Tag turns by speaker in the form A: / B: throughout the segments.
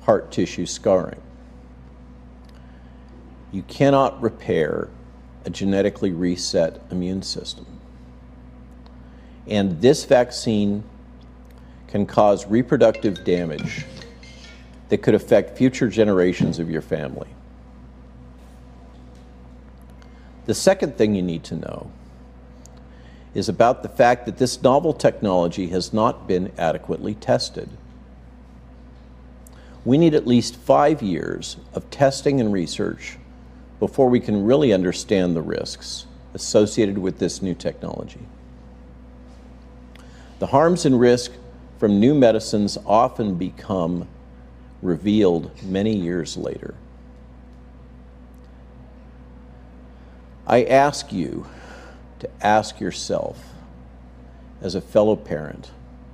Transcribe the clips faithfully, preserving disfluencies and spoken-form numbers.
A: heart tissue scarring. You cannot repair a genetically reset immune system. And this vaccine can cause reproductive damage that could affect future generations of your family. The second thing you need to know is about the fact that this novel technology has not been adequately tested. We need at least five years of testing and research before we can really understand the risks associated with this new technology. The harms and risks from new medicines often become revealed many years later. I ask you to ask yourself, as a fellow parent,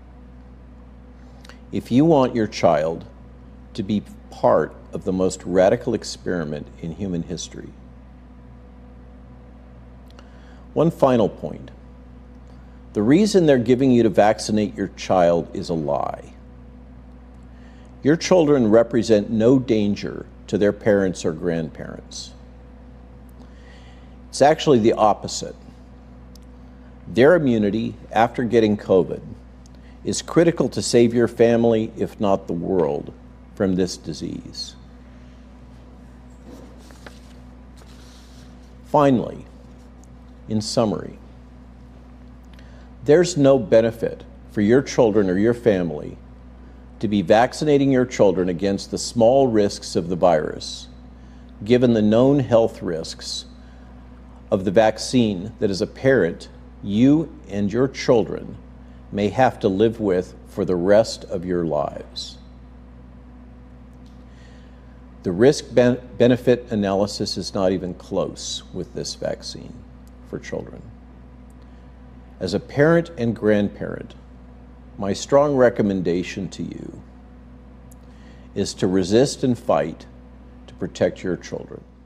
A: if you want your child to be part of the most radical experiment in human history. One final point. The reason they're giving you to vaccinate your child is a lie. Your children represent no danger to their parents or grandparents. It's actually the opposite. Their immunity after getting COVID is critical to save your family, if not the world, from this disease. Finally, in summary, there's no benefit for your children or your family to be vaccinating your children against the small risks of the virus, given the known health risks of the vaccine that as a parent, you and your children may have to live with for the rest of your lives. The risk-benefit analysis is not even close with this vaccine for children. As a parent and grandparent, my strong recommendation to you is to resist and fight to protect your children.